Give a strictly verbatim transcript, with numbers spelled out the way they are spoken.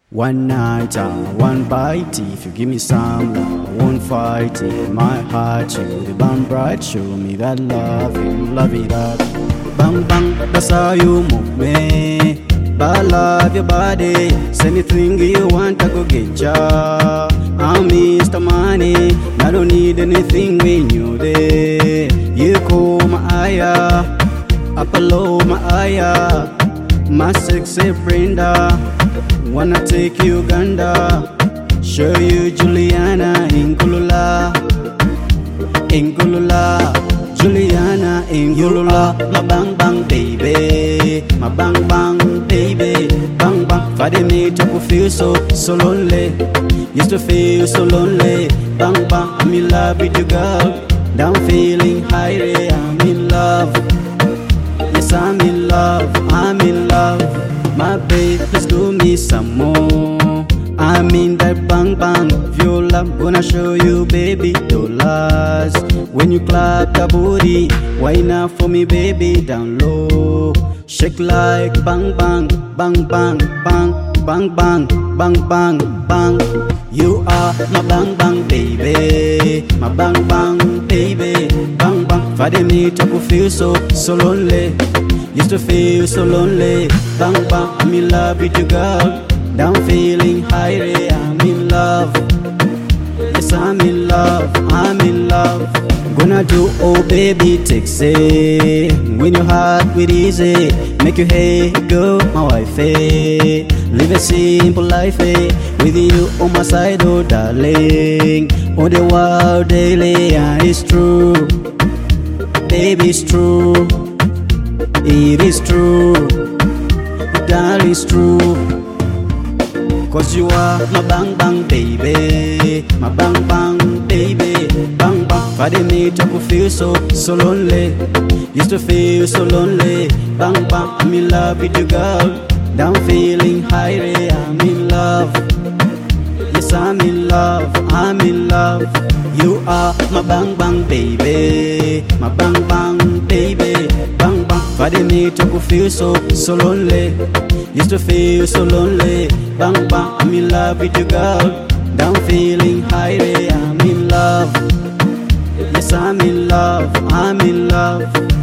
One night, uh, one bite. If you give me some love, I won't fight it. My heart, you the burn bright. Show me that love, and love it up. Bang bang, that's how you move me. But I love your body. Say anything you want, I go get ya. I'm Mister Money. I don't need anything when you're there. You call my aya, Apollo my aya, my sexy Brenda. Wanna take you Uganda, show you Juliana Ingulula, Ingulula, Juliana Ingulula. My bang bang baby, my bang bang baby, bang bang. Friday night I feel so so lonely, used to feel so lonely. Bang bang, I'm in love with you girl. Now I'm feeling high, I'm in love. Yes, I'm in love, I'm in love. My babe, let's do me some more. I'm in that bang bang viola. Gonna show you baby dollars. When you clap the booty, wine up for me baby down low. Shake like bang bang, bang bang, bang, bang bang, bang bang, bang. You are my bang bang baby, my bang bang baby, bang bang. Friday night I feel so so lonely, used to feel so lonely. Bang bang, I'm in love with you girl. Now I'm feeling high, I'm in love. Yes, I'm in love, I'm in love. Gonna do oh baby taxi. When your heart with easy, make you hey go my wife. Eh. Live a simple life eh. With you on my side, oh darling. On the world daily, and it's true, baby, it's true. It is true, that is true. Cause you are my bang bang baby, my bang bang baby, bang bang. Friday night I could feel so so lonely, used to feel so lonely. Bang bang, I'm in love with you girl. Now I'm feeling high, I'm in love. Yes, I'm in love, I'm in love. You are my bang bang baby, my bang bang baby, bang bang. Friday night I could feel so so lonely, used to feel so lonely. Bang bang, I'm in love with you girl. Now I'm feeling high, I'm in love. Yes, I'm in love, I'm in love.